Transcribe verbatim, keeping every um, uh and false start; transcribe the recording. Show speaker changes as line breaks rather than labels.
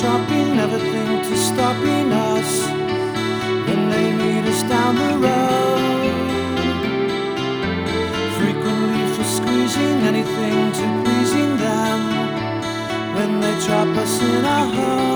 shopping, never think to stopping us when they meet us down the road. Frequently for squeezing anything to pleasing them when they trap us in our home.